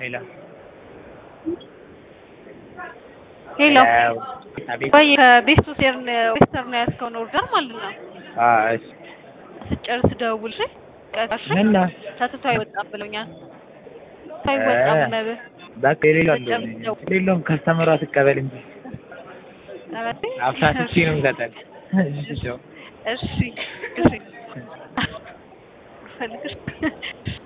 ሄሎ ሄሎ አቤት። ከቤስቱ ዌስተርን ያስከውን ኦርደር ማለት ነው። እሺ ስጨርስ ደውል። ቀጣሽ እና ሳትቶ አይወጣም ብለውኛል። አይወጣም ነበር በቃ የሌለውም ከስተመሯ ትቀበል እንጂ አፍሳትቼ ነው የምሰጠን። እሺ እሺ ፈልግሽ